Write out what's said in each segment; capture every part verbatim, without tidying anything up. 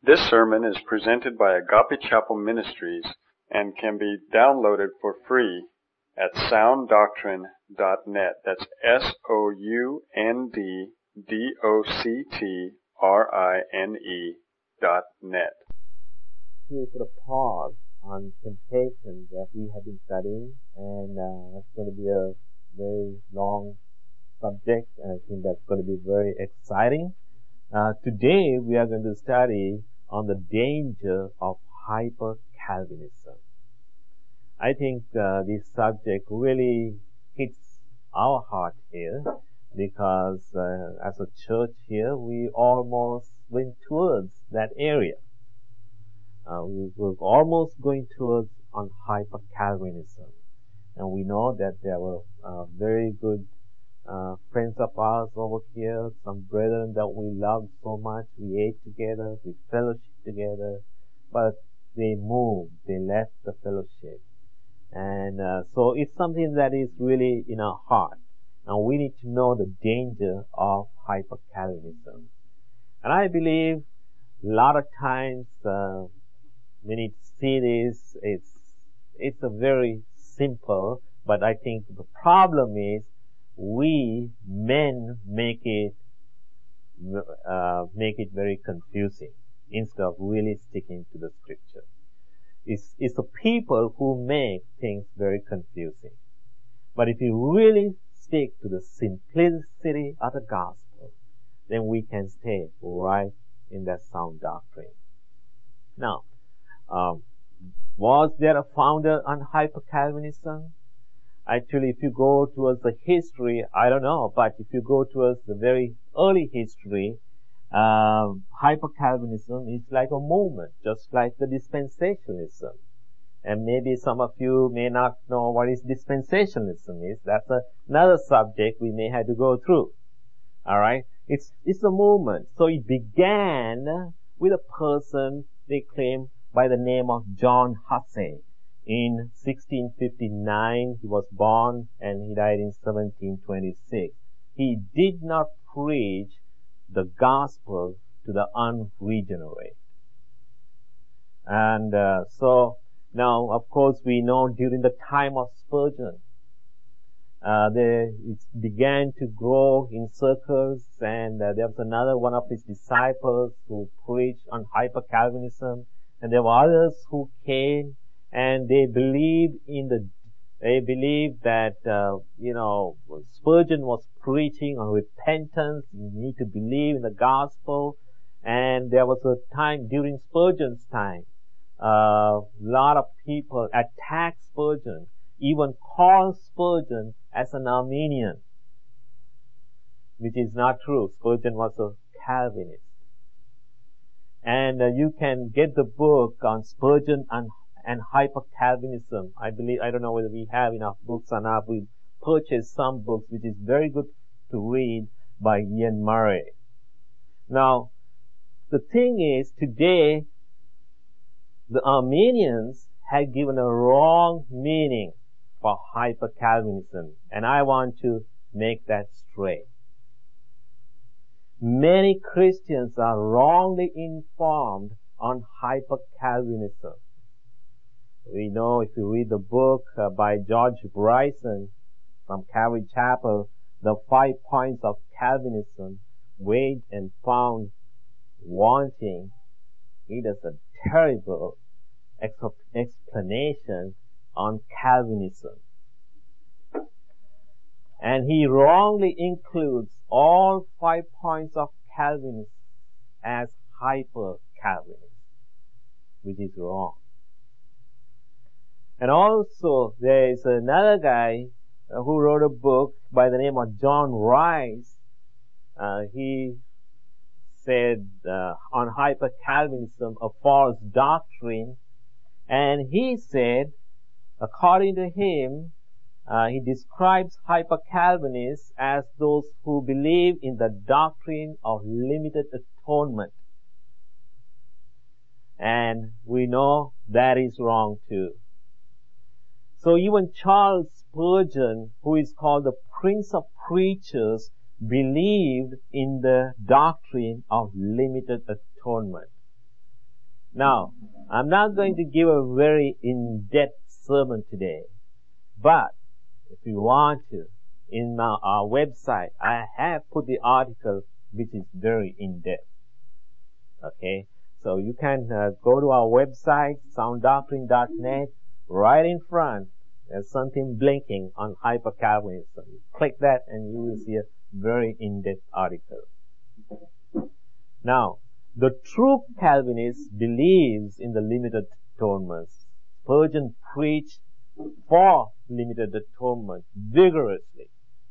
This sermon is presented by Agape Chapel Ministries and can be downloaded for free at sound doctrine dot net. That's S O U N D D O C T R I N E dot net. To put a pause on temptation that we have been studying, and uh, it's going to be a very long subject, and I think that's going to be very exciting. Uh, today we are going to study on the danger of hyper-Calvinism. I think uh, this subject really hits our heart here because uh, as a church here we almost went towards that area. Uh, we were almost going towards on hyper-Calvinism. And we know that there were uh, very good uh, friends of ours over here, some brethren that we loved so much. We ate together, we fellowshiped together, but they moved, they left the fellowship. And uh, so it's something that is really in our heart. And we need to know the danger of hyper-Calvinism. And I believe a lot of times uh, we need to see this, it's, it's a very simple, but I think the problem is we men make it, uh, make it very confusing instead of really sticking to the scripture. It's, it's the people who make things very confusing. But if you really stick to the simplicity of the gospel, then we can stay right in that sound doctrine. Now, um, was there a founder on hyper-Calvinism? Actually, if you go towards the history, I don't know, but if you go towards the very early history, um, hyper-Calvinism is like a movement, just like the dispensationalism. And maybe some of you may not know what is dispensationalism is. That's a, another subject we may have to go through. Alright? It's, it's a movement. So it began with a person they claim by the name of John Hussey. In sixteen fifty-nine, he was born and he died in seventeen twenty-six. He did not preach the gospel to the unregenerate. And uh, so, now, of course, we know during the time of Spurgeon, uh, the, it began to grow in circles, and uh, there was another one of his disciples who preached on hyper-Calvinism, and there were others who came and they believed in the, they believed that, uh, you know, Spurgeon was preaching on repentance. You need to believe in the gospel. And there was a time during Spurgeon's time, a uh, lot of people attacked Spurgeon, even called Spurgeon as an Arminian, which is not true. Spurgeon was a Calvinist. And uh, you can get the book on Spurgeon and and hyper-Calvinism. I believe, I don't know whether we have enough books or not. We purchased some books, which is very good to read, by Ian Murray. Now, the thing is, today, the Arminians had given a wrong meaning for hyper-Calvinism, and I want to make that straight. Many Christians are wrongly informed on hyper-Calvinism. We know if you read the book uh, by George Bryson from Calvary Chapel, The Five Points of Calvinism, weighed and found wanting, he does a terrible ex- explanation on Calvinism. And he wrongly includes all five points of Calvinism as hyper-Calvinism, which is wrong. And also, there is another guy uh, who wrote a book by the name of John Rice. Uh, he said uh, on hyper-Calvinism, a false doctrine. And he said, according to him, uh, he describes hyper-Calvinists as those who believe in the doctrine of limited atonement. And we know that is wrong too. So even Charles Spurgeon, who is called the Prince of Preachers, believed in the doctrine of limited atonement. Now, I'm not going to give a very in-depth sermon today, but if you want to, in our, our website, I have put the article which is very in-depth. Okay, so you can uh, go to our website, sound doctrine dot net. Right in front, there's something blinking on hyper-Calvinism. Click that and you will see a very in-depth article. Now, the true Calvinist believes in the limited atonement. Spurgeon preached for limited atonement vigorously.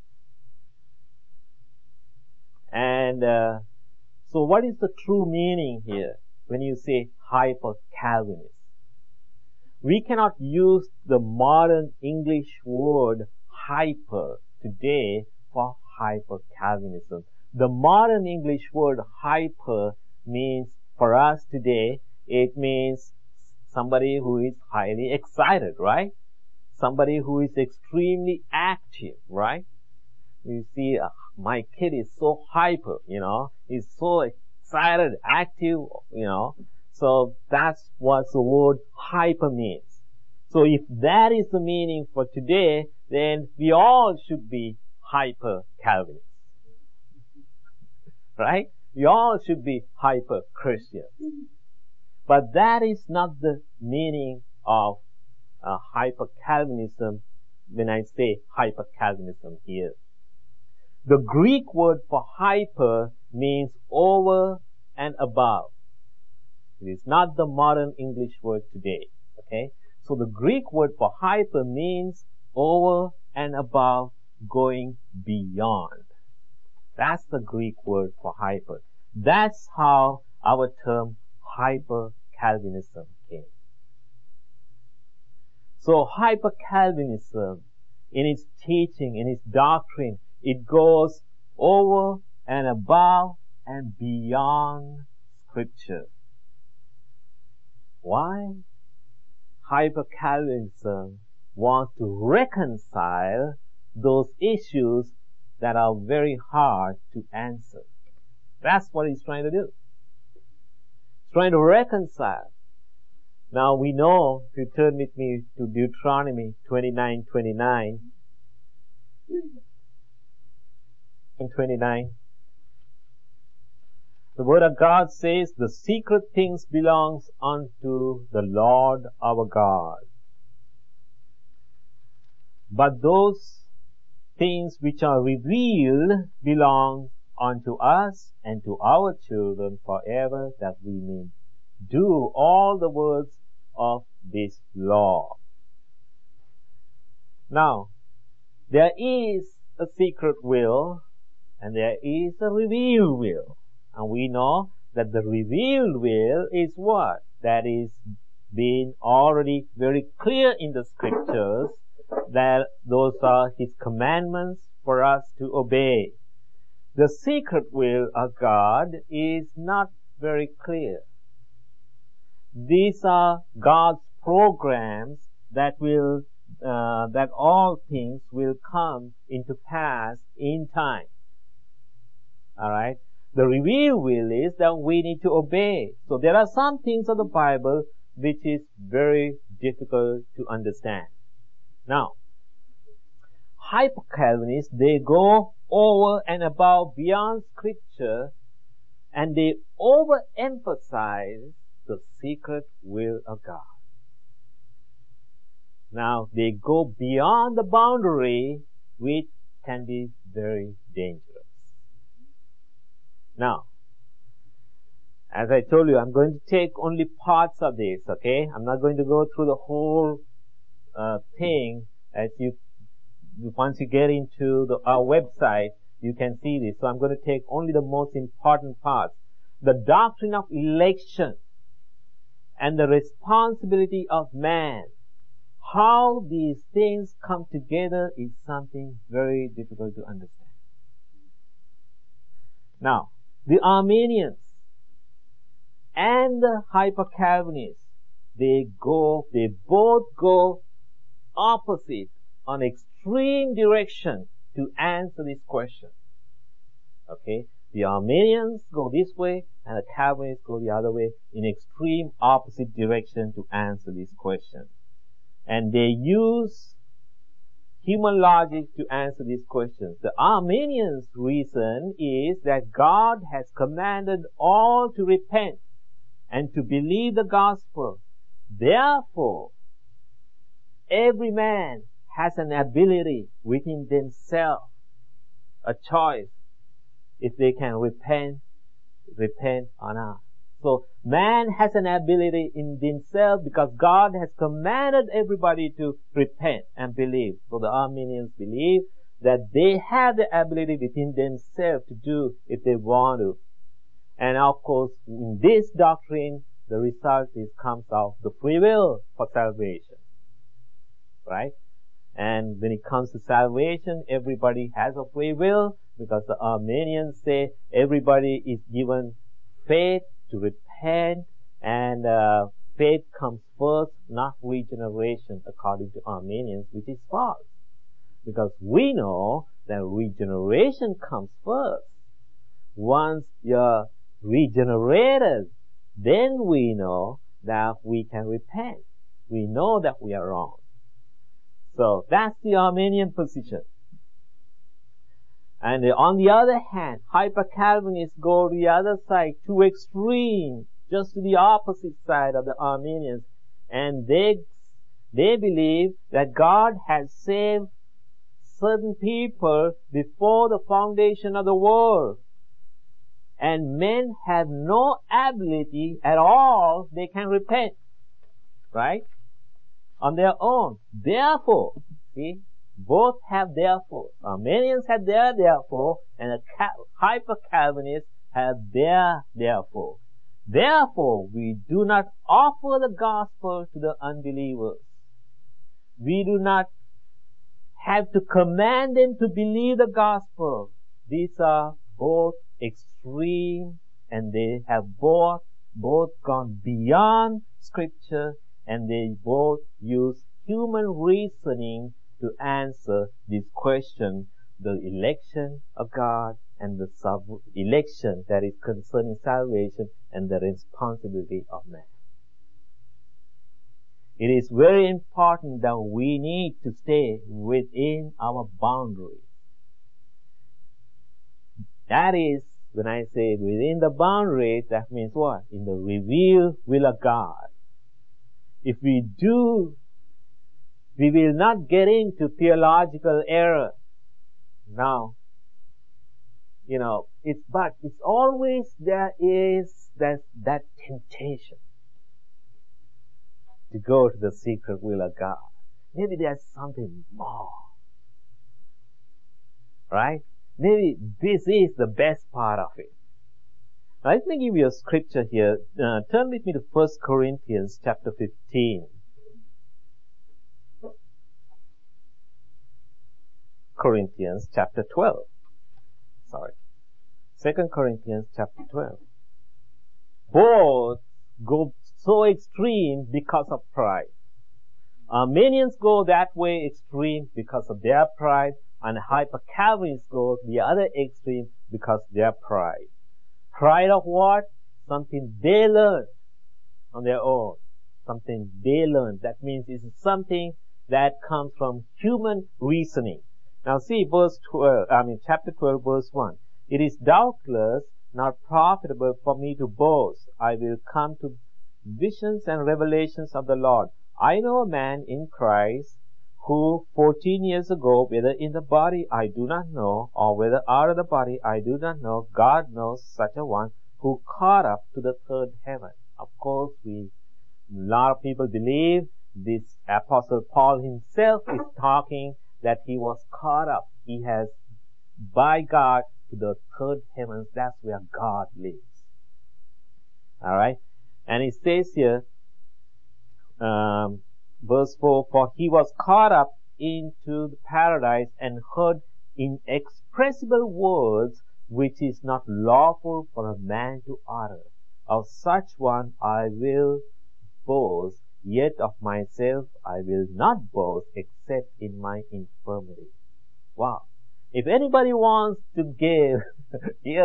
And uh, so what is the true meaning here when you say hyper-Calvinist? We cannot use the modern English word hyper today for hyper-Calvinism. The modern English word hyper means, for us today, it means somebody who is highly excited, right? Somebody who is extremely active, right? You see, uh, my kid is so hyper, you know, he's so excited, active, you know. So that's what the word hyper means. So if that is the meaning for today, then we all should be hyper-Calvinists. Right? We all should be hyper-Christians. But that is not the meaning of uh, hyper-Calvinism when I say hyper-Calvinism here. The Greek word for hyper means over and above. It is not the modern English word today. Okay? So the Greek word for hyper means over and above, going beyond. That's the Greek word for hyper. That's how our term hyper-Calvinism came. So hyper-Calvinism, in its teaching, in its doctrine, it goes over and above and beyond Scripture. Why? Hyper-Calvinism wants to reconcile those issues that are very hard to answer. That's what he's trying to do. He's trying to reconcile. Now we know, if you turn with me to Deuteronomy twenty-nine twenty-nine, and twenty-nine, the Word of God says, the secret things belongs unto the Lord our God. But those things which are revealed belong unto us and to our children forever, that we may do all the words of this law. Now, there is a secret will and there is a revealed will. And we know that the revealed will is what? That is being already very clear in the Scriptures, that those are His commandments for us to obey. The secret will of God is not very clear. These are God's programs that will, uh, that all things will come into pass in time. Alright? The revealed will is that we need to obey. So there are some things of the Bible which is very difficult to understand. Now, hyper-Calvinists, they go over and above beyond Scripture, and they overemphasize the secret will of God. Now, they go beyond the boundary, which can be very dangerous. Now, as I told you, I'm going to take only parts of this, okay? I'm not going to go through the whole uh, thing. As you, once you get into the, our website, you can see this. So I'm going to take only the most important parts. The doctrine of election and the responsibility of man. How these things come together is something very difficult to understand. Now, the Arminians and the hyper-Calvinists, they go, they both go opposite on extreme direction to answer this question. Okay? The Arminians go this way, and the Calvinists go the other way, in extreme opposite direction to answer this question. And they use human logic to answer these questions. The Arminians' reason is that God has commanded all to repent and to believe the gospel. Therefore, every man has an ability within themselves, a choice, if they can repent, repent or not. So, man has an ability in themselves because God has commanded everybody to repent and believe. So the Arminians believe that they have the ability within themselves to do if they want to. And of course, in this doctrine, the result is comes out the free will for salvation. Right? And when it comes to salvation, everybody has a free will because the Arminians say everybody is given faith to repent, and uh, faith comes first, not regeneration, according to Arminians, which is false. Because we know that regeneration comes first. Once you're regenerated, then we know that we can repent. We know that we are wrong. So that's the Arminian position. And on the other hand, hyper-Calvinists go to the other side, too extreme, just to the opposite side of the Arminians. And they, they believe that God has saved certain people before the foundation of the world. And men have no ability at all, they can repent. Right? On their own. Therefore, see, both have therefore. Arminians have their therefore, and the hyper-Calvinists have their therefore. Therefore, we do not offer the gospel to the unbelievers. We do not have to command them to believe the gospel. These are both extreme, and they have both, both gone beyond Scripture, and they both use human reasoning to answer this question, the election of God and the sub-election that is concerning salvation and the responsibility of man. It is very important that we need to stay within our boundaries. That is, when I say within the boundaries, that means what? In the revealed will of God. If we do, we will not get into theological error. Now, you know, it's, but it's always there is that, that temptation to go to the secret will of God. Maybe there's something more. Right? Maybe this is the best part of it. Now, let me give you a scripture here. Uh, turn with me to First Corinthians chapter fifteen. Corinthians chapter twelve. Sorry. Second Corinthians chapter twelve. Both go so extreme because of pride. Arminians go that way extreme because of their pride, and hyper-Calvinists go the other extreme because of their pride. Pride of what? Something they learned on their own. Something they learned. That means it's something that comes from human reasoning. Now see verse twelve, I mean chapter twelve verse one. It is doubtless not profitable for me to boast. I will come to visions and revelations of the Lord. I know a man in Christ who fourteen years ago, whether in the body I do not know, or whether out of the body I do not know, God knows such a one, who caught up to the third heaven. Of course, we, a lot of people believe this Apostle Paul himself is talking that he was caught up. He has, by God, to the third heavens. That's where God lives. Alright? And it says here, um, verse four, for he was caught up into the paradise and heard inexpressible words which is not lawful for a man to utter. Of such one I will boast, yet of myself I will not boast except in my infirmity. Wow. If anybody wants to give, yeah,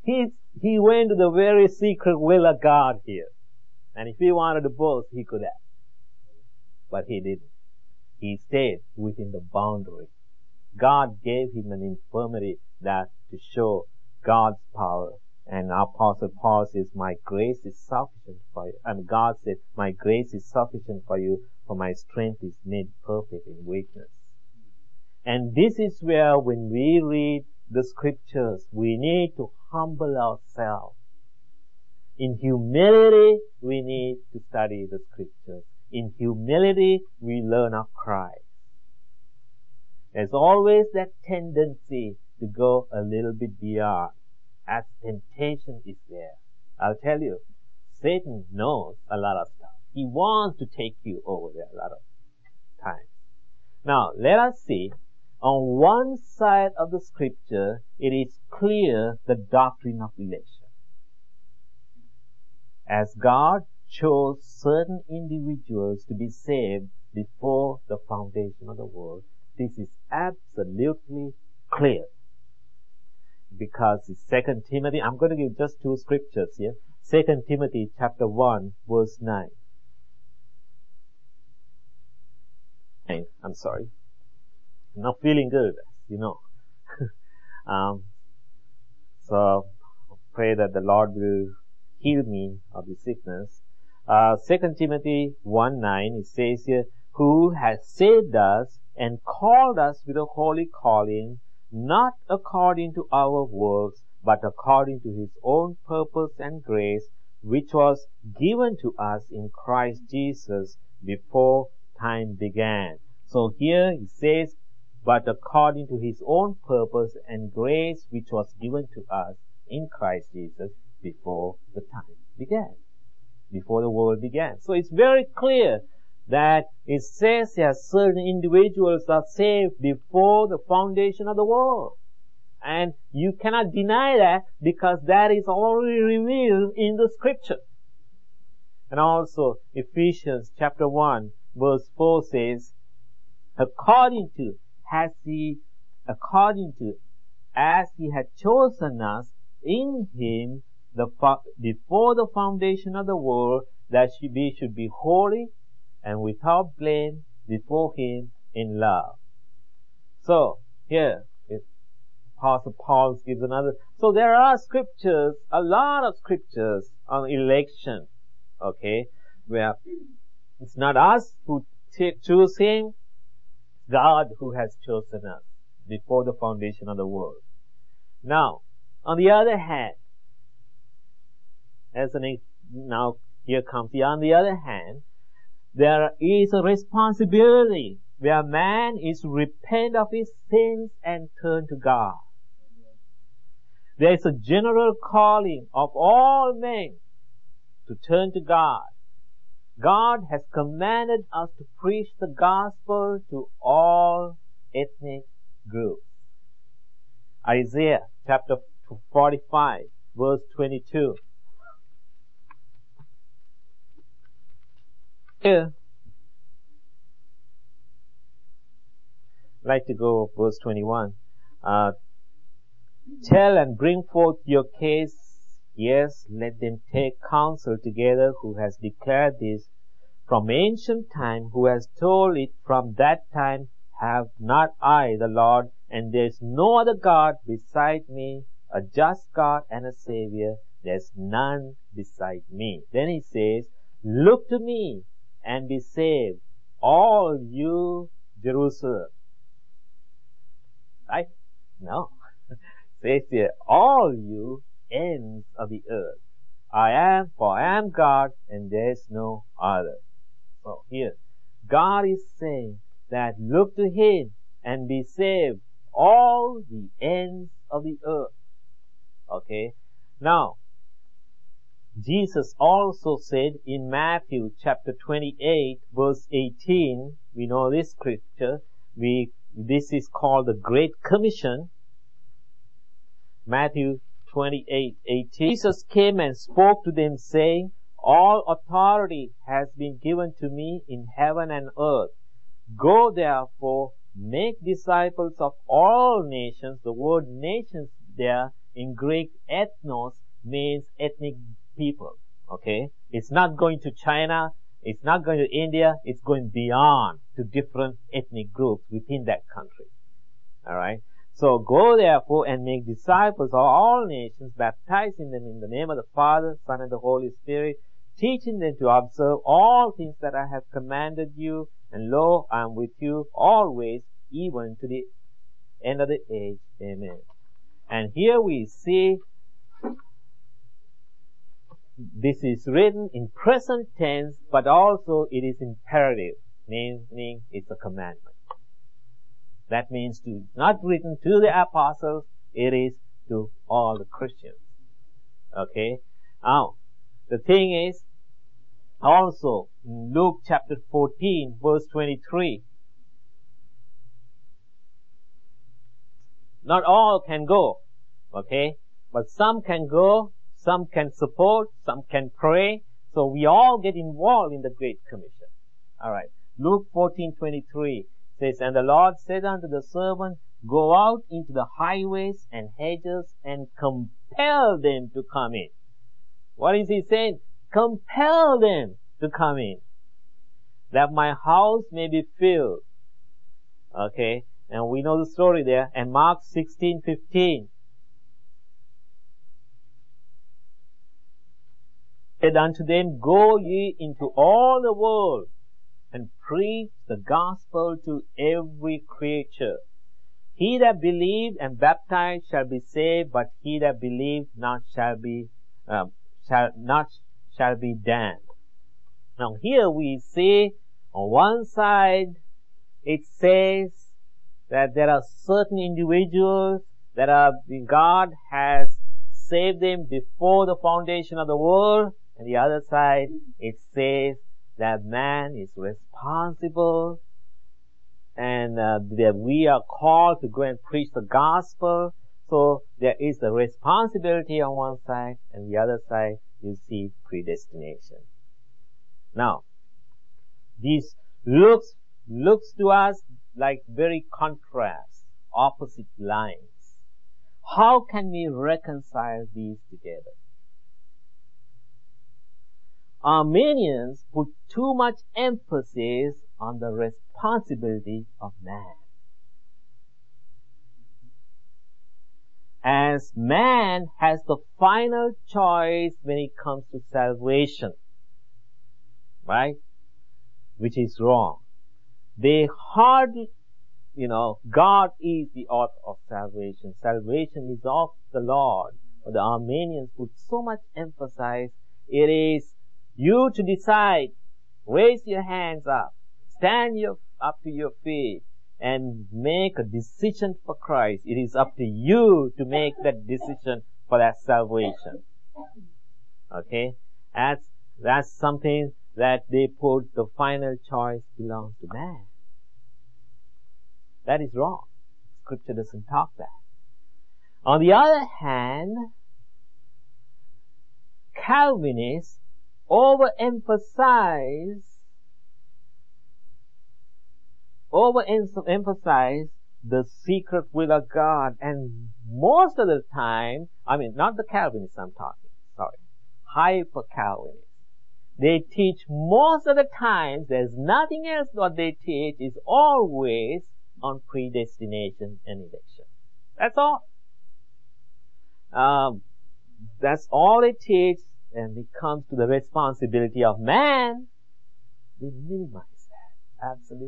He, he went to the very secret will of God here. And if he wanted to boast, he could have. But he didn't. He stayed within the boundary. God gave him an infirmity that to show God's power. And Apostle Paul says, my grace is sufficient for you. And God said, my grace is sufficient for you, for my strength is made perfect in weakness. And this is where when we read the scriptures, we need to humble ourselves. In humility, we need to study the scriptures. In humility, we learn of Christ. There's always that tendency to go a little bit beyond, as temptation is there. I'll tell you, Satan knows a lot of stuff. He wants to take you over there a lot of times. Now, let us see. On one side of the scripture, it is clear the doctrine of election. As God chose certain individuals to be saved before the foundation of the world, this is absolutely clear. Because it's Second Timothy, I'm going to give just two scriptures here. Second Timothy chapter one, verse nine. I'm sorry. I'm not feeling good, you know. um, so, I pray that the Lord will heal me of the sickness. Uh, Second Timothy one nine, it says here, who has saved us and called us with a holy calling, not according to our works, but according to his own purpose and grace, which was given to us in Christ Jesus before time began. So here it says, but according to his own purpose and grace, which was given to us in Christ Jesus before the time began, before the world began. So it's very clear that it says that certain individuals are saved before the foundation of the world. And you cannot deny that because that is already revealed in the scripture. And also, Ephesians chapter one, verse four says, according to, has he, according to, as he had chosen us in him the before the foundation of the world, that we should be holy and without blame before him in love. So, here, Apostle Paul gives another. So there are scriptures, a lot of scriptures on election, okay, where it's not us who t- choose him, God who has chosen us before the foundation of the world. Now, on the other hand, as an, now here comes the, on the other hand, there is a responsibility where man is to repent of his sins and turn to God. There is a general calling of all men to turn to God. God has commanded us to preach the gospel to all ethnic groups. Isaiah chapter forty-five, verse twenty-two. Here, I'd like to go verse twenty-one. Uh, Tell and bring forth your case. Yes, let them take counsel together who has declared this from ancient time, who has told it from that time. Have not I the Lord, and there is no other God beside me, a just God and a Savior. There is none beside me. Then he says, look to me and be saved, all you Jerusalem. Right? No. Says here, all you ends of the earth. I am, for I am God, and there is no other. So here, God is saying that look to him and be saved, all the ends of the earth. Okay? Now, Jesus also said in Matthew chapter twenty-eight, verse eighteen, we know this scripture, we, this is called the Great Commission. Matthew twenty-eight eighteen. Jesus came and spoke to them, saying, all authority has been given to me in heaven and earth. Go therefore, make disciples of all nations. The word nations there in Greek, ethnos means ethnic people. Okay? It's not going to China, it's not going to India, it's going beyond to different ethnic groups within that country. Alright? So go therefore and make disciples of all nations, baptizing them in the name of the Father, Son, and the Holy Spirit, teaching them to observe all things that I have commanded you, and lo, I am with you always, even to the end of the age. Amen. And here we see this is written in present tense, but also it is imperative, meaning it's a commandment. That means to not written to the apostles, it is to all the Christians. Okay? Now, the thing is, also, in Luke chapter fourteen, verse twenty-three, not all can go, okay? But some can go, some can support, some can pray, so we all get involved in the Great Commission. Alright, Luke fourteen twenty-three says, And the Lord said unto the servant, Go out into the highways and hedges and compel them to come in. What is he saying? Compel them to come in, that my house may be filled. Okay, and we know the story there. And Mark sixteen fifteen said unto them, Go ye into all the world and preach the gospel to every creature. He that believed and baptized shall be saved, but he that believed not shall be uh, shall not shall be damned. Now here we see on one side it says that there are certain individuals that are God has saved them before the foundation of the world, and the other side it says that man is responsible and uh, that we are called to go and preach the gospel. So there is the responsibility on one side, and the other side you see predestination. Now, this looks looks to us like very contrast, opposite lines. How can we reconcile these together? Arminians put too much emphasis on the responsibility of man. As man has the final choice when it comes to salvation, right? Which is wrong. They hardly, you know, God is the author of salvation. Salvation is of the Lord. But the Armenians put so much emphasis. It is you to decide. Raise your hands up. Stand your, up to your feet and make a decision for Christ. It is up to you to make that decision for that salvation. Okay? That's, that's something that they put the final choice belongs to man. That is wrong. Scripture doesn't talk that. On the other hand, Calvinists overemphasize overemphasize the secret will of God, and most of the time, I mean, not the Calvinists I'm talking, sorry, hyper-Calvinists. They teach most of the time, there's nothing else what they teach is always on predestination and election. That's all. Um, that's all they teach, and it comes to the responsibility of man, they minimize that. Absolutely.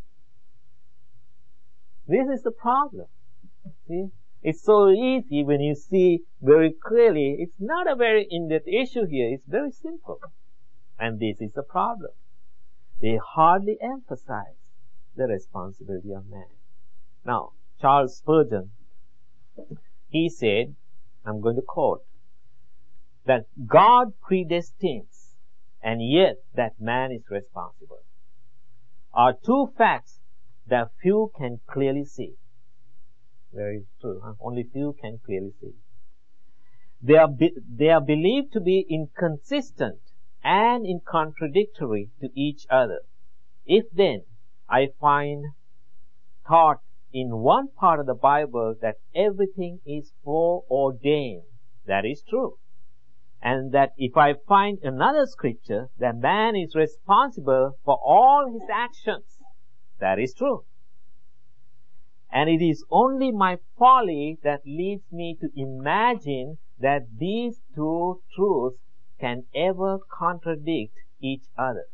This is the problem. See? It's so easy when you see very clearly, it's not a very in-depth issue here, it's very simple. And this is the problem. They hardly emphasize the responsibility of man. Now, Charles Spurgeon, he said, I'm going to quote, that God predestines, and yet that man is responsible, are two facts that few can clearly see. Very true, huh? Only few can clearly see. They are, be, they are believed to be inconsistent and in contradictory to each other. If then I find thought in one part of the Bible that everything is foreordained. That is true. And that if I find another scripture that man is responsible for all his actions, that is true. And it is only my folly that leads me to imagine that these two truths can ever contradict each other.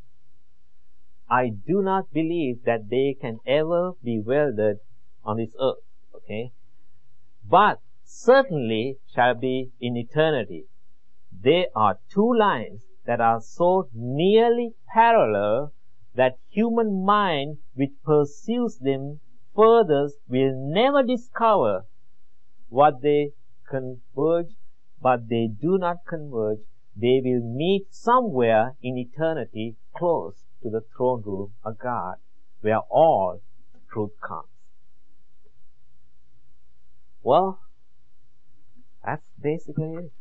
I do not believe that they can ever be welded on this earth, okay? But certainly shall be in eternity. There are two lines that are so nearly parallel that human mind which pursues them furthest will never discover what they converge, but they do not converge. They will meet somewhere in eternity close to the throne room of God, where all truth comes. Well, that's basically it.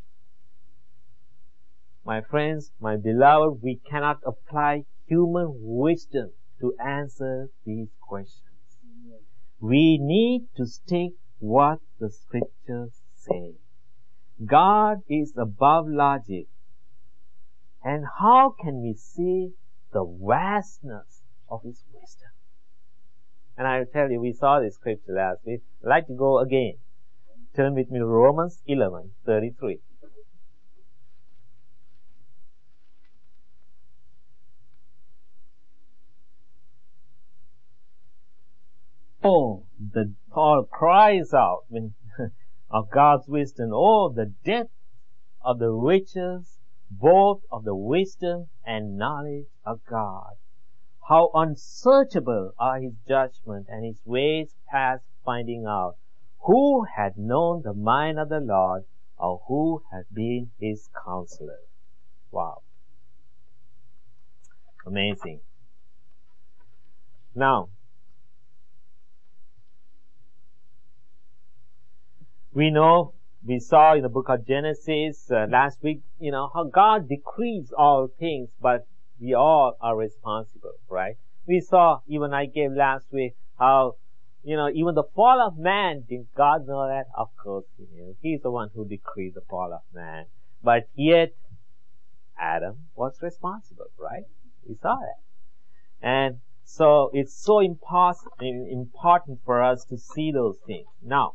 My friends, my beloved, we cannot apply human wisdom to answer these questions. We need to stick what the scriptures say. God is above logic. And how can we see the vastness of His wisdom? And I tell you, we saw this scripture last week. I'd like to go again. Turn with me to Romans eleven thirty-three. Oh, the Paul cries out when of God's wisdom. Oh, the depth of the riches, both of the wisdom and knowledge of God. How unsearchable are His judgments and His ways past finding out. Who had known the mind of the Lord, or who had been His counselor? Wow. Amazing. Now, we know, we saw in the book of Genesis uh, last week, you know, how God decrees all things, but we all are responsible, right? We saw, even I gave last week, how, you know, even the fall of man, did God know that? Of course He knew. He's the one who decreed the fall of man. But yet, Adam was responsible, right? We saw that. And so, it's so impos- important for us to see those things. Now,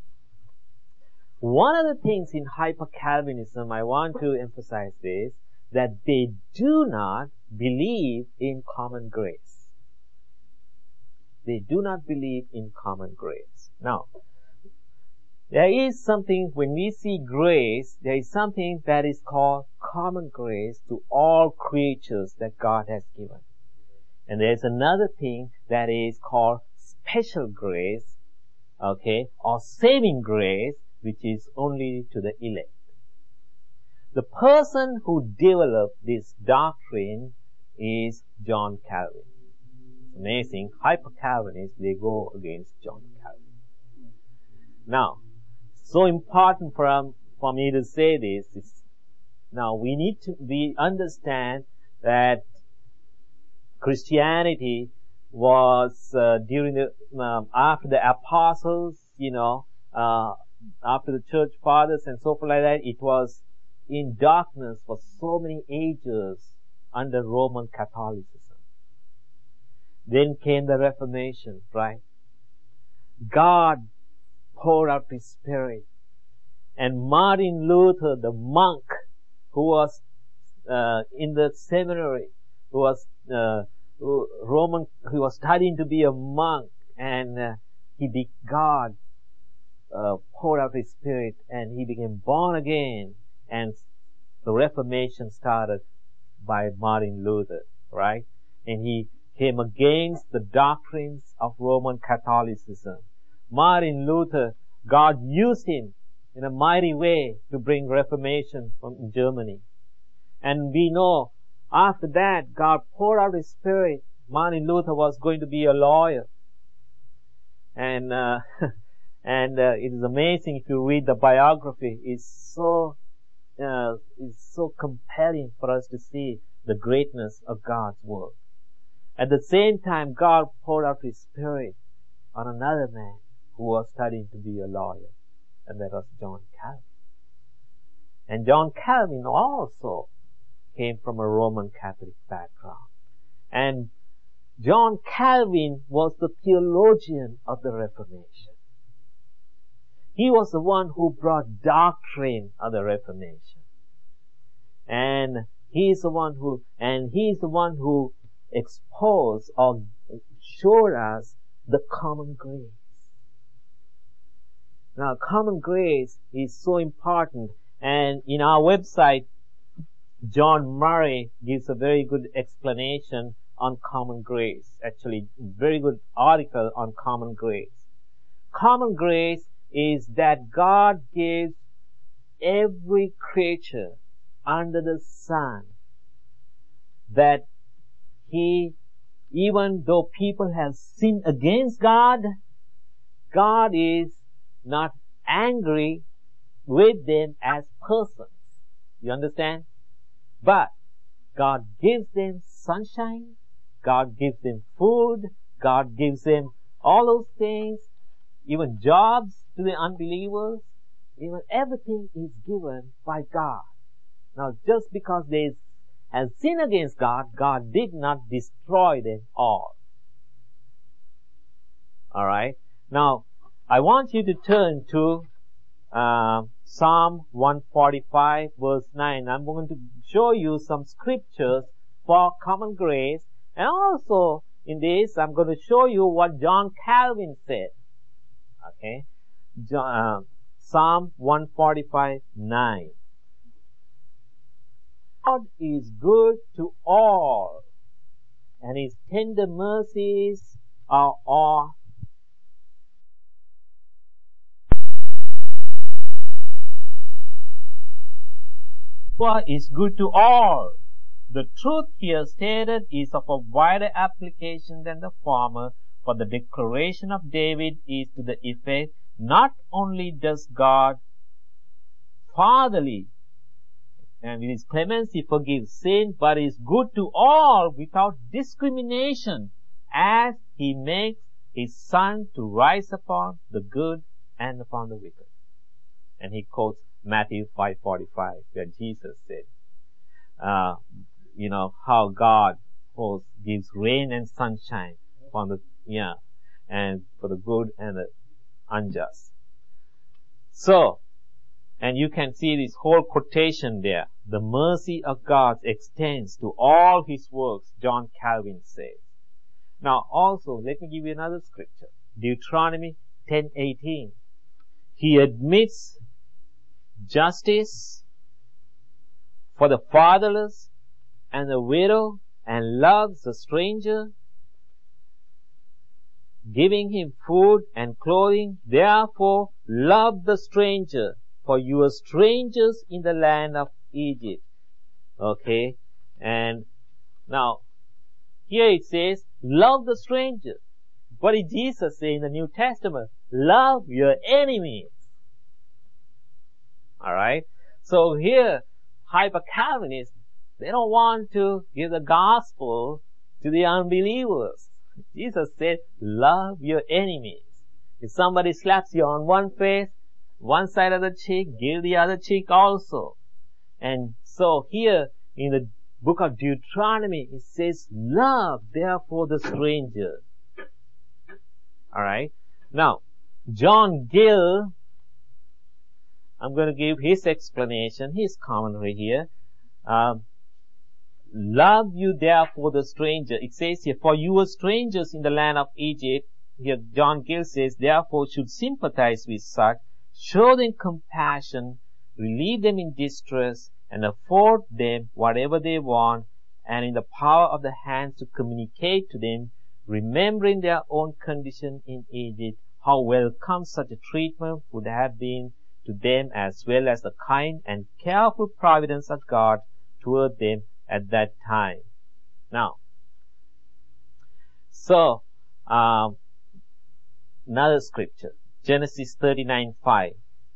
one of the things in hyper-Calvinism, I want to emphasize this, that they do not believe in common grace. They do not believe in common grace. Now, there is something, when we see grace, there is something that is called common grace to all creatures that God has given. And there's another thing that is called special grace, okay, or saving grace, which is only to the elect. The person who developed this doctrine is John Calvin. It's amazing. Hyper-Calvinists, they go against John Calvin. Now, so important for, um, for me to say this is, now we need to, we understand that Christianity was, uh, during the, um, after the apostles, you know, uh, after the church fathers and so forth like that, it was in darkness for so many ages under Roman Catholicism. Then came the Reformation, right? God poured out His Spirit. And Martin Luther, the monk who was uh, in the seminary, who was uh, Roman, who was studying to be a monk, and uh, he be God uh, poured out His Spirit, and he became born again. And the Reformation started by Martin Luther, right? And he came against the doctrines of Roman Catholicism. Martin Luther, God used him in a mighty way to bring Reformation from Germany. And we know after that, God poured out His Spirit. Martin Luther was going to be a lawyer. And, uh, and, uh, it is amazing if you read the biography. It's so, uh, it's so compelling for us to see the greatness of God's work. At the same time, God poured out His Spirit on another man who was studying to be a lawyer, and that was John Calvin. And John Calvin also came from a Roman Catholic background. And John Calvin was the theologian of the Reformation. He was the one who brought doctrine of the Reformation. And he is the one who, and he is the one who exposed or showed us the common grace. Now, common grace is so important, and in our website, John Murray gives a very good explanation on common grace. Actually, very good article on common grace. Common grace is that God gives every creature under the sun that He, even though people have sinned against God, God is not angry with them as persons. You understand? But God gives them sunshine, God gives them food, God gives them all those things, even jobs to the unbelievers, even everything is given by God. Now, just because they have sinned against God, God did not destroy them all. Alright? Now, I want you to turn to uh, Psalm one forty-five verse nine. I'm going to show you some scriptures for common grace, and also in this I'm going to show you what John Calvin said. Okay? Uh, Psalm one forty-five nine. God is good to all, and His tender mercies are all. God is good to all. The truth here stated is of a wider application than the former, for the declaration of David is to the effect, not only does God fatherly and with His clemency forgive sin, but is good to all without discrimination, as He makes His sun to rise upon the good and upon the wicked. And he quotes Matthew five forty-five, where Jesus said, uh, you know, how God both gives rain and sunshine upon the, yeah, and for the good and the unjust. So, and you can see this whole quotation there. The mercy of God extends to all His works, John Calvin says. Now also, let me give you another scripture. Deuteronomy ten eighteen. He admits justice for the fatherless and the widow, and loves the stranger, giving him food and clothing. Therefore, love the stranger, for you are strangers in the land of Egypt. Okay? And now, here it says, love the stranger. What did Jesus say in the New Testament? Love your enemies. Alright? So here, hyper-Calvinists, they don't want to give the gospel to the unbelievers. Jesus said, love your enemies. If somebody slaps you on one face, one side of the cheek, give the other cheek also. And so here in the book of Deuteronomy, it says, love therefore the stranger. Alright? Now, John Gill, I'm going to give his explanation, his commentary here. Um, love you therefore the stranger. It says here, for you were strangers in the land of Egypt. Here John Gill says, therefore should sympathize with such, show them compassion, relieve them in distress, and afford them whatever they want, and in the power of the hands to communicate to them, remembering their own condition in Egypt, how welcome such a treatment would have been to them, as well as the kind and careful providence of God toward them at that time. Now, so, um, another scripture, Genesis thirty-nine five.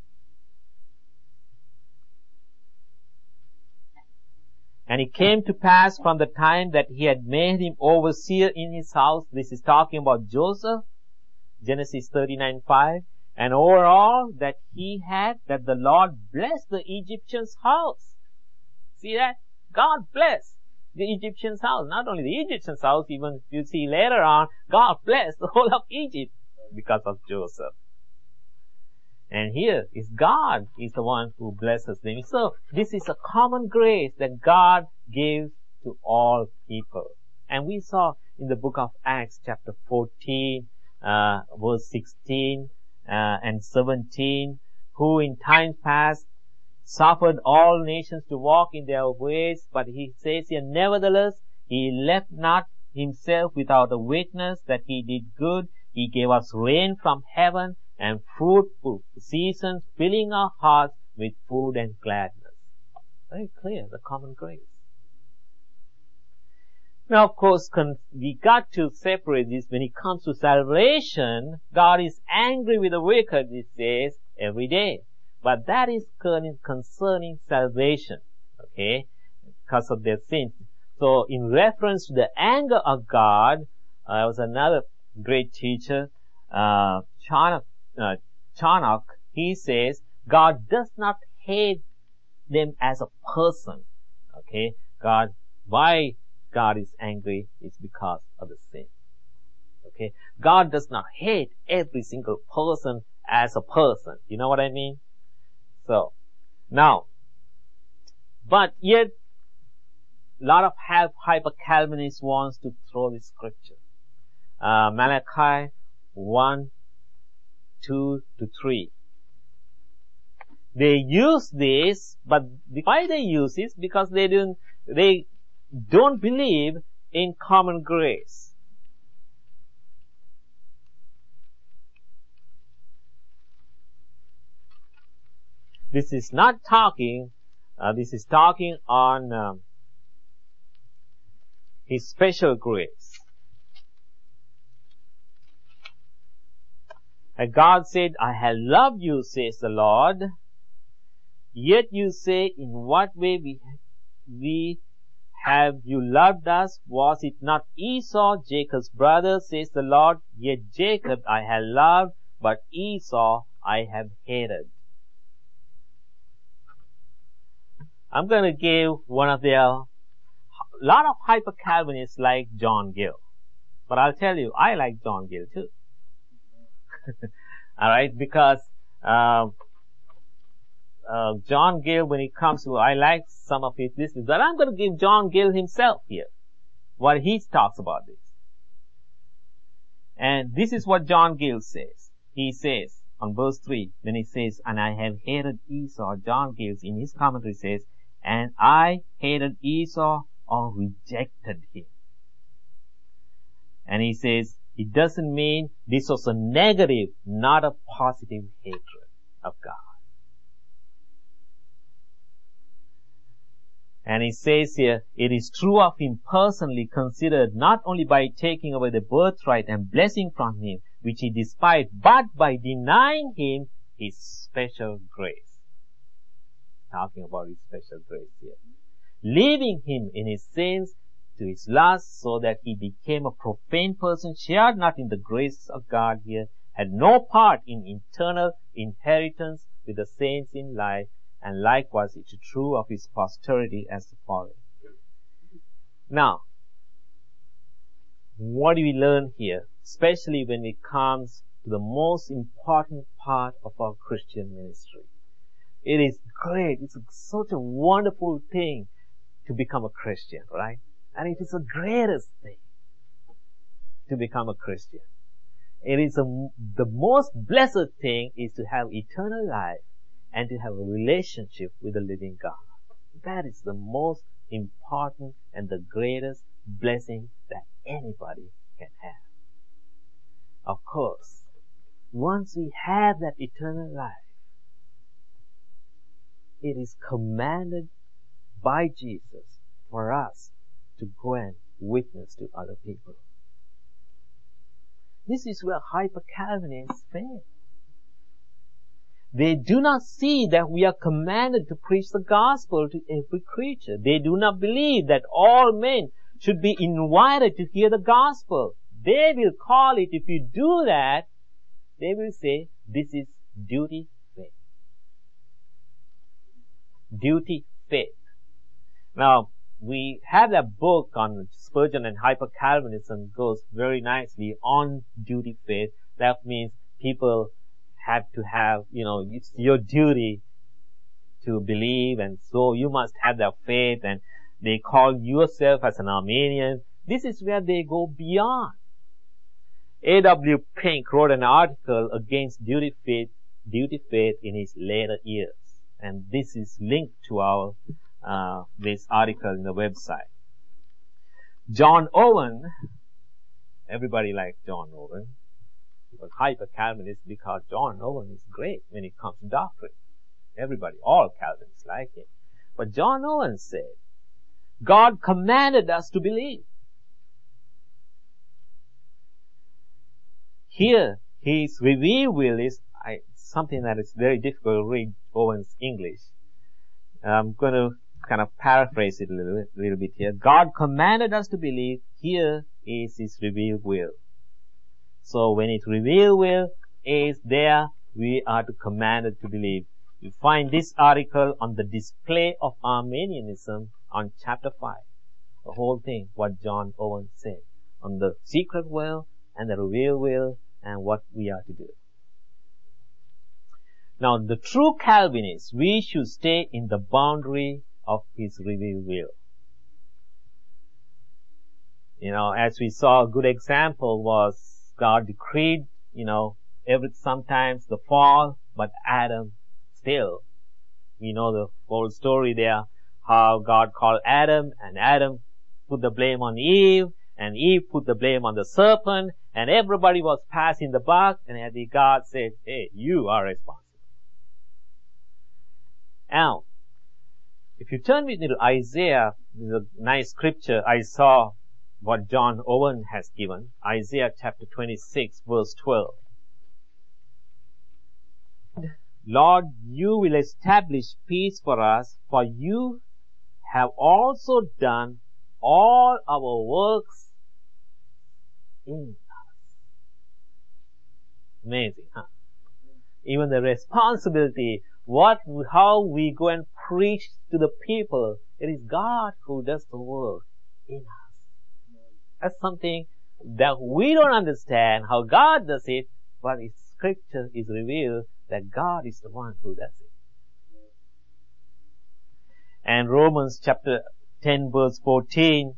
And it came to pass from the time that he had made him overseer in his house, this is talking about Joseph, Genesis thirty-nine five. And overall that he had, that the Lord blessed the Egyptian's house. See that? God blessed the Egyptian's house. Not only the Egyptian's house, even you see later on, God blessed the whole of Egypt because of Joseph. And here is God is the one who blesses them. So this is a common grace that God gives to all people. And we saw in the book of Acts chapter fourteen, uh, verse sixteen, uh, and seventeen, who in time past suffered all nations to walk in their ways, but he says here, nevertheless, he left not himself without a witness that he did good. He gave us rain from heaven and fruitful seasons, filling our hearts with food and gladness. Very clear, the common grace. Now, of course, con- we got to separate this. When it comes to salvation, God is angry with the wicked, it says, every day. But that is concerning salvation, okay, because of their sins. So, in reference to the anger of God, uh, there was another great teacher, uh, Charnock, uh, Charnock, he says, God does not hate them as a person, okay. God, why God is angry is because of the sin, okay. God does not hate every single person as a person. You know what I mean? So, now, but yet, a lot of hyper-Calvinists wants to throw this scripture. Uh, Malachi one, two to three. They use this, but why they use this? Because they don't, they don't believe in common grace. This is not talking, uh, this is talking on um, His special grace. And God said, I have loved you, says the Lord. Yet you say, in what way we, we have you loved us? Was it not Esau, Jacob's brother, says the Lord? Yet Jacob I have loved, but Esau I have hated. I'm going to give one of their, a lot of hyper-Calvinists like John Gill. But I'll tell you, I like John Gill too. Alright, because, uh, uh, John Gill, when it comes to, I like some of his listeners, but I'm going to give John Gill himself here, what he talks about this. And this is what John Gill says. He says, on verse three, when he says, and I have hated Esau, John Gill in his commentary says, and I hated Esau or rejected him. And he says, it doesn't mean this was a negative, not a positive hatred of God. And he says here, it is true of him personally, considered not only by taking away the birthright and blessing from him, which he despised, but by denying him his special grace. Talking about his special grace here. Leaving him in his sins to his lust, so that he became a profane person, shared not in the grace of God here, had no part in eternal inheritance with the saints in life, and likewise it is true of his posterity as the following. Now, what do we learn here, especially when it comes to the most important part of our Christian ministry? It is great, it's such a wonderful thing to become a Christian, right? And it is the greatest thing to become a Christian. It is a, the most blessed thing is to have eternal life and to have a relationship with the living God. That is the most important and the greatest blessing that anybody can have. Of course, once we have that eternal life, it is commanded by Jesus for us to go and witness to other people. This is where hyper-Calvinists fail. They do not see that we are commanded to preach the gospel to every creature. They do not believe that all men should be invited to hear the gospel. They will call it, if you do that, they will say this is duty faith. Duty faith. Now, we have a book on Spurgeon and hyper-Calvinism goes very nicely on duty faith. That means people have to have, you know, it's your duty to believe, and so you must have that faith, and they call yourself as an Arminian. This is where they go beyond. A W Pink wrote an article against duty faith, duty faith in his later years, and this is linked to our uh, this article in the website. John Owen, everybody likes John Owen. He was hyper-Calvinist because John Owen is great when it comes to doctrine. Everybody, all Calvinists like him. But John Owen said, God commanded us to believe. Here, his revealed will is I, something that is very difficult to read Owen's English. I'm going to kind of paraphrase it a little, little bit here. God commanded us to believe. Here is his revealed will. So when his revealed will is there, we are to commanded to believe. You find this article on the display of Arminianism on chapter five. The whole thing, what John Owen said on the secret will and the revealed will and what we are to do. Now, the true Calvinist, we should stay in the boundary of his revealed will. You know, as we saw, a good example was God decreed, you know, every, sometimes the fall, but Adam still, we know the whole story there, how God called Adam, and Adam put the blame on Eve, and Eve put the blame on the serpent, and everybody was passing the buck, and at the God said, hey, you are responsible. Now, if you turn with me to Isaiah, this is a nice scripture. I saw what John Owen has given. Isaiah chapter twenty-six, verse twelve. Lord, you will establish peace for us, for you have also done all our works in us. Amazing, huh? Even the responsibility, what, how we go and preach to the people, it is God who does the work in us. That's something that we don't understand how God does it, but in Scripture is revealed that God is the one who does it. And Romans chapter ten verse fourteen,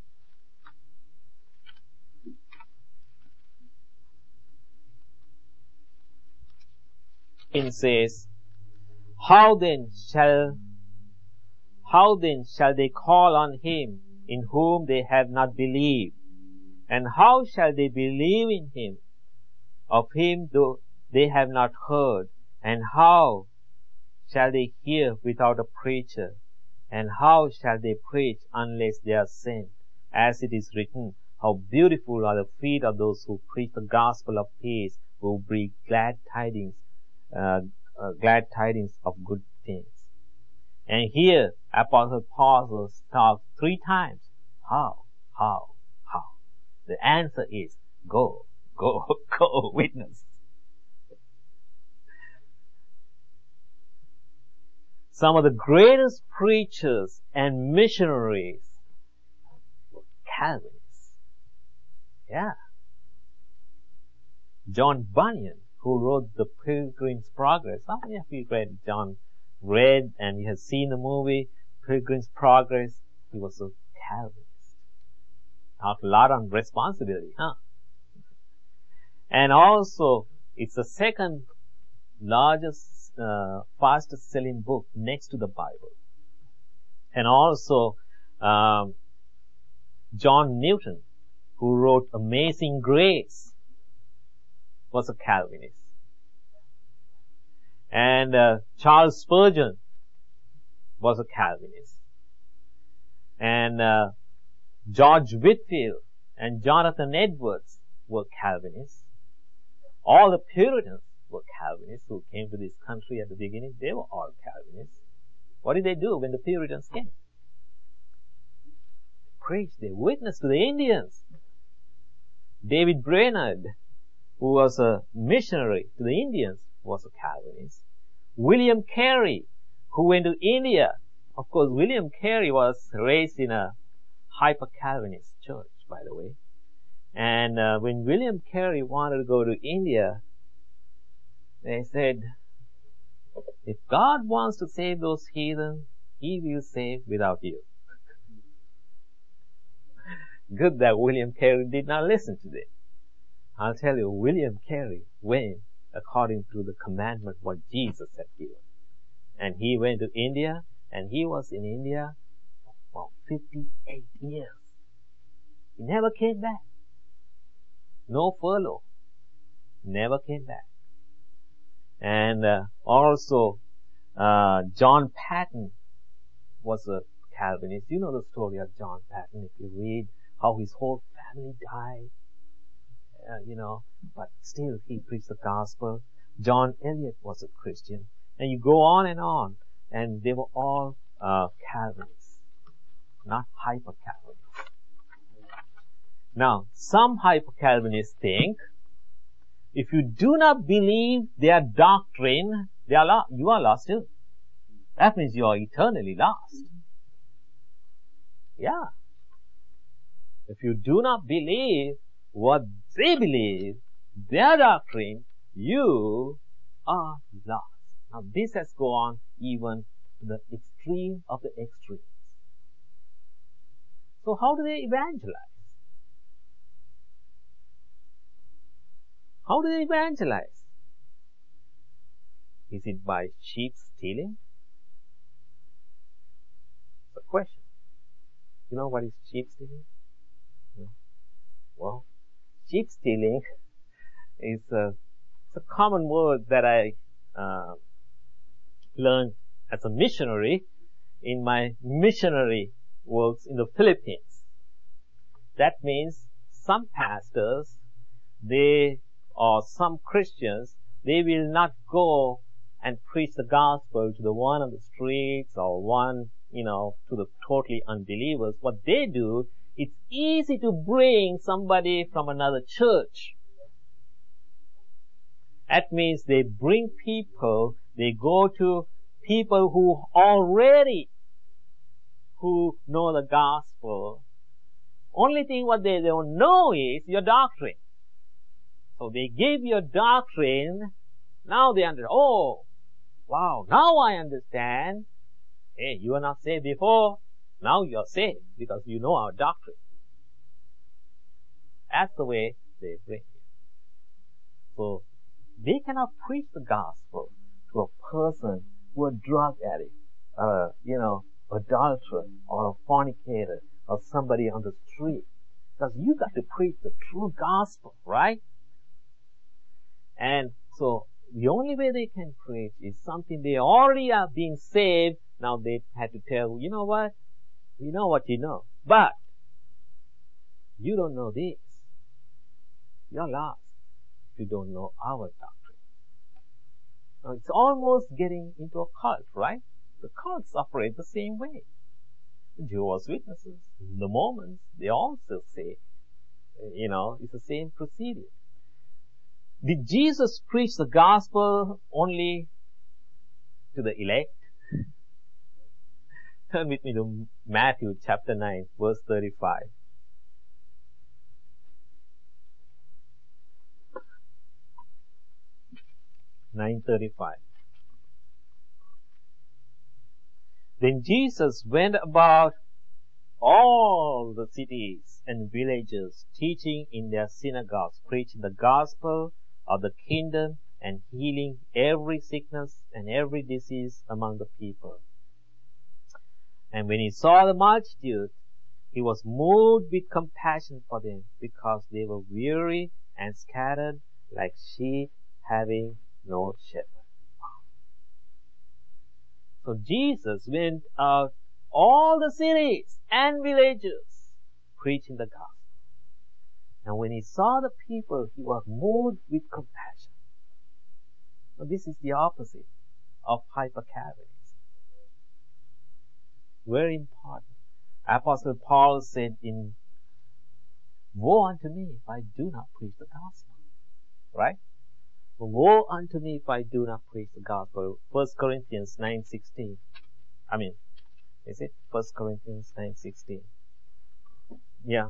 it says, How then shall, how then shall they call on him in whom they have not believed? And how shall they believe in him, of him though they have not heard? And how shall they hear without a preacher? And how shall they preach unless they are sent? As it is written, how beautiful are the feet of those who preach the gospel of peace, who bring glad tidings, uh, uh, glad tidings of good things. And here, Apostle Paul talks three times. How? How? How? The answer is, go, go, go, witness. Some of the greatest preachers and missionaries were Calvinists. Yeah. John Bunyan, who wrote The Pilgrim's Progress. How many of you read John, read and you have seen the movie Pilgrim's Progress? He was a Calvinist. Talked a lot on responsibility, huh? And also, it's the second largest Uh, fastest selling book next to the Bible. And also, um, John Newton, who wrote Amazing Grace, was a Calvinist. And uh, Charles Spurgeon was a Calvinist. And uh, George Whitefield and Jonathan Edwards were Calvinists. All the Puritans were Calvinists who came to this country at the beginning. They were all Calvinists. What did they do when the Puritans came? They preached, they witnessed to the Indians. David Brainerd who was a missionary to the Indians, was a Calvinist. William Carey, who went to India. Of course, William Carey was raised in a hyper-Calvinist church, by the way. And uh, when William Carey wanted to go to India, they said, if God wants to save those heathen, He will save without you. Good that William Carey did not listen to them. I'll tell you, William Carey went according to the commandment what Jesus had given. And he went to India, and he was in India for fifty-eight years. He never came back. No furlough. Never came back. And uh, also, uh, John Paton was a Calvinist. You know the story of John Paton. If you read how his whole family died, uh, you know, but still he preached the gospel. John Eliot was a Christian. And you go on and on. And they were all uh, Calvinists, not hyper-Calvinists. Now, some hyper-Calvinists think if you do not believe their doctrine, they are lo- you are lost too. That means you are eternally lost. Yeah. If you do not believe what they believe, their doctrine, you are lost. Now this has gone even to the extreme of the extremes. So how do they evangelize? How do they evangelize? Is it by sheep stealing? It's a question. You know what is sheep stealing? No. Well, sheep stealing is a, it's a common word that I uh, learned as a missionary in my missionary works in the Philippines. That means some pastors, they or some Christians, they will not go and preach the gospel to the one on the streets or one, you know, to the totally unbelievers. What they do, it's easy to bring somebody from another church. That means they bring people, they go to people who already, who know the gospel. Only thing what they don't know is your doctrine. So they give your doctrine, now they understand, oh, wow, now I understand. Hey, you were not saved before, now you are saved because you know our doctrine. That's the way they bring it. So, they cannot preach the gospel to a person who is a drug addict, uh, you know, adulterer, or a fornicator, or somebody on the street. Because you got to preach the true gospel, right? And so, the only way they can preach is something they already are being saved. Now they had to tell, you know what? We know what you know. But, you don't know this. You're lost if you don't know our doctrine. Now, it's almost getting into a cult, right? The cults operate the same way. The Jehovah's Witnesses, the Mormons, they also say, you know, it's the same procedure. Did Jesus preach the gospel only to the elect? Turn with me to Matthew chapter nine, verse thirty-five. nine thirty-five. Then Jesus went about all the cities and villages, teaching in their synagogues, preaching the gospel of the kingdom and healing every sickness and every disease among the people. And when he saw the multitude, he was moved with compassion for them, because they were weary and scattered like sheep having no shepherd. So Jesus went out all the cities and villages preaching the gospel. And when he saw the people, he was moved with compassion. So this is the opposite of hyper-Calvinism. Very important. Apostle Paul said in, woe unto me if I do not preach the gospel. right? Woe unto me if I do not preach the gospel. First Corinthians nine sixteen. I mean, is it First Corinthians nine sixteen? Yeah.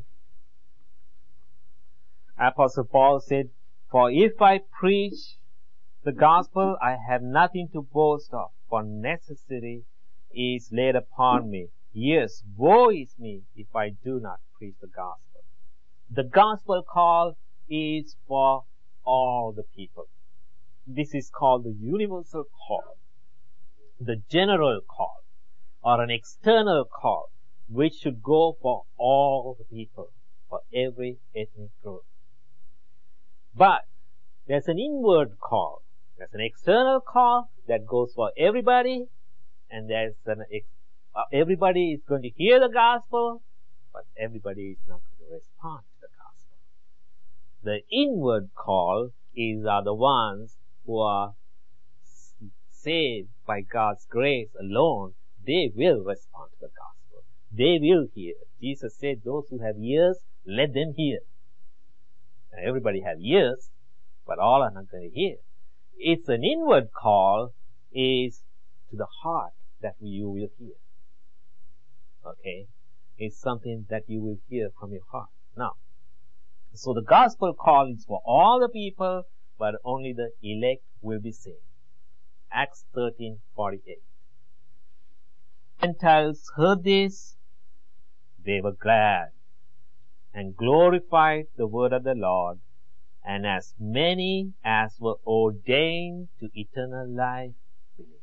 Apostle Paul said, for if I preach the gospel, I have nothing to boast of, for necessity is laid upon me. Yes, woe is me if I do not preach the gospel. The gospel call is for all the people. This is called the universal call, the general call, or an external call, which should go for all the people, for every ethnic group. But there's an inward call. There's an external call that goes for everybody, and there's an ex- uh, everybody is going to hear the gospel, but everybody is not going to respond to the gospel. The inward call is are the ones who are saved by God's grace alone. They will respond to the gospel. They will hear. Jesus said, those who have ears, let them hear. Now, everybody have ears, but all are not going to hear. It's an inward call, is to the heart that you will hear. Okay? It's something that you will hear from your heart. Now, so the gospel call is for all the people, but only the elect will be saved. Acts thirteen forty-eight. Gentiles heard this, they were glad, and glorified the word of the Lord, and as many as were ordained to eternal life believed.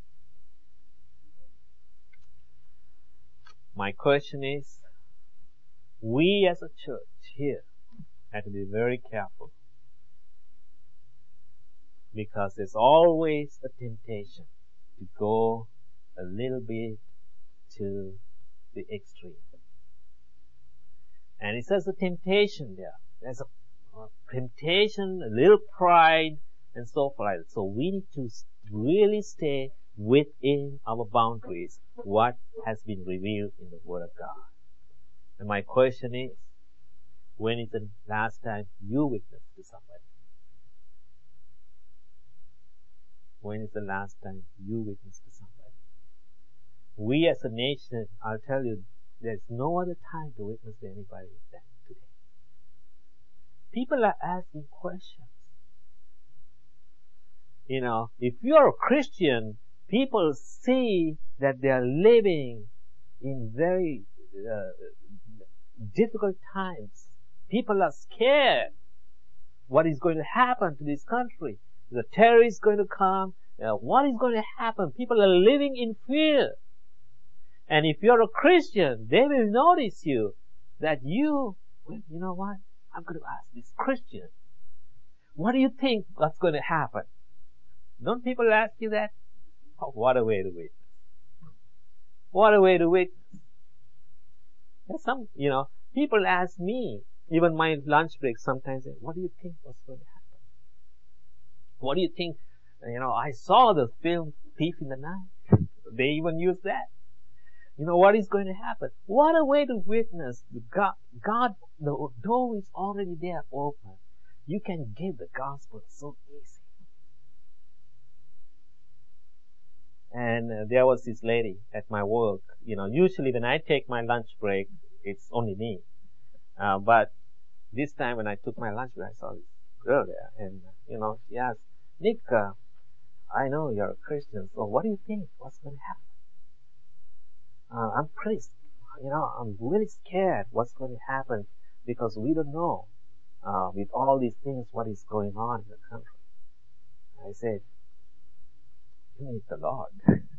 My question is, we as a church here have to be very careful, because there's always a temptation to go a little bit to the extreme. And it says a temptation there. There's a, a temptation, a little pride, and so forth. So we need to really stay within our boundaries, what has been revealed in the Word of God. And my question is, when is the last time you witnessed to somebody? When is the last time you witnessed to somebody? We as a nation, I'll tell you, there's no other time to witness to anybody than today. People are asking questions. You know, if you're a Christian, people see that they are living in very uh, difficult times. People are scared. What is going to happen to this country? The terrorists going to come. Uh, what is going to happen? People are living in fear. And if you're a Christian, they will notice you that you, well, you know what? I'm going to ask this Christian, what do you think what's going to happen? Don't people ask you that? Oh, what a way to witness. What a way to witness. There's some, you know, people ask me, even my lunch break sometimes, say, what do you think what's going to happen? What do you think? You know, I saw the film Thief in the Night. They even use that. You know, what is going to happen? What a way to witness. God, God, the door is already there open. You can give the gospel so easy. And uh, there was this lady at my work. You know, usually when I take my lunch break, it's only me. Uh, but this time when I took my lunch break, I saw this girl there. And, uh, you know, she asked, Nick, uh, I know you're a Christian, so what do you think? What's going to happen? Uh, I'm pretty, you know, I'm really scared what's going to happen, because we don't know, uh, with all these things, what is going on in the country. I said, you need the Lord.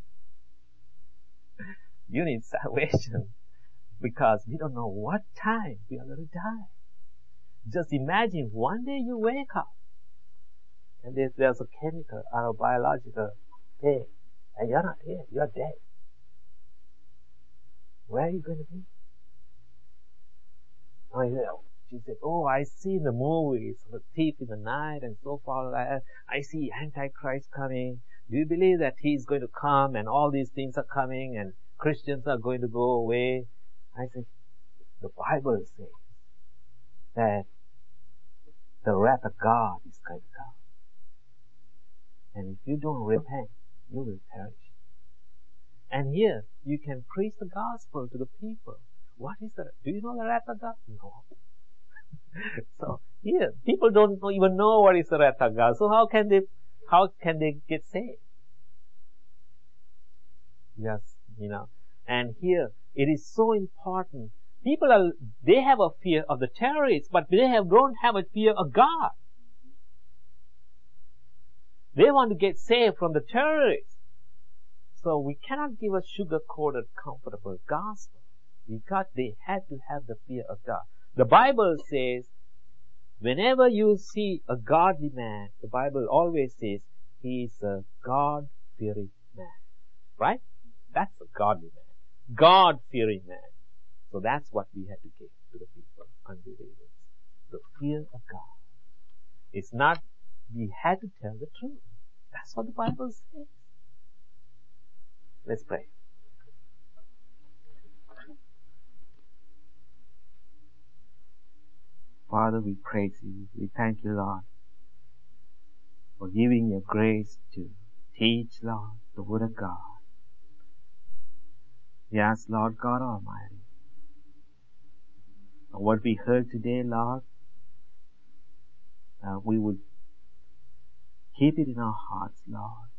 You need salvation, because we don't know what time we are going to die. Just imagine one day you wake up and there's, there's a chemical or a biological thing, and you're not here, you're dead. Where are you going to be? Oh, you know, she said, oh, I see the movies, the thief in the night and so forth. I, I see Antichrist coming. Do you believe that he's going to come and all these things are coming and Christians are going to go away? I said, the Bible says that the wrath of God is going to come. And if you don't repent, you will perish. And here, you can preach the gospel to the people. What is that? Do you know the wrath of God? No. So, here, people don't even know what is the wrath of God. So how can they, how can they get saved? Yes, you know. And here, it is so important. People are, they have a fear of the terrorists, but they have, don't have a fear of God. They want to get saved from the terrorists. So we cannot give a sugar-coated, comfortable gospel. Because they had to have the fear of God. The Bible says, whenever you see a godly man, the Bible always says, he is a God-fearing man. Right? That's a godly man. God-fearing man. So that's what we had to give to the people, unbelievers. The fear of God. It's not, we had to tell the truth. That's what the Bible says. Let's pray. Father, we praise you. We thank you, Lord, for giving your grace to teach, Lord, the Word of God. We ask, Lord God Almighty, what we heard today, Lord, uh, we would keep it in our hearts, Lord,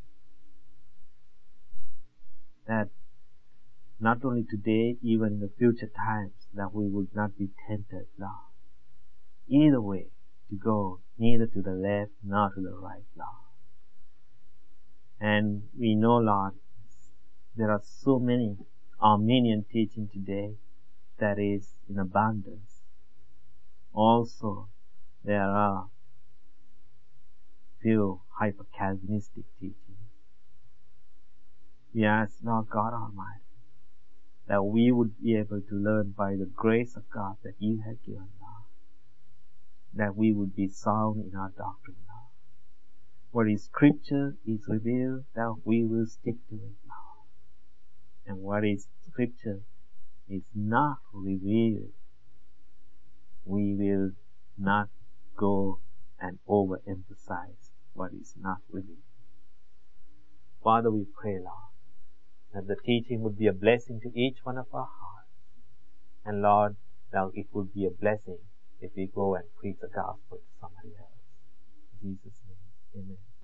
that not only today, even in the future times, that we would not be tempted, Lord, either way to go, neither to the left nor to the right, Lord. And we know, Lord, there are so many Armenian teaching today that is in abundance. Also, there are few hyper-Calvinistic teachings. We ask, Lord God Almighty, that we would be able to learn by the grace of God that you have given, Lord, that we would be sound in our doctrine, Lord. What is Scripture is revealed, that we will stick to it, Lord. And what is Scripture is not revealed, we will not go and overemphasize what is not revealed. Father, we pray, Lord, that the teaching would be a blessing to each one of our hearts. And Lord, now it would be a blessing if we go and preach the gospel to somebody else. In Jesus' name, amen.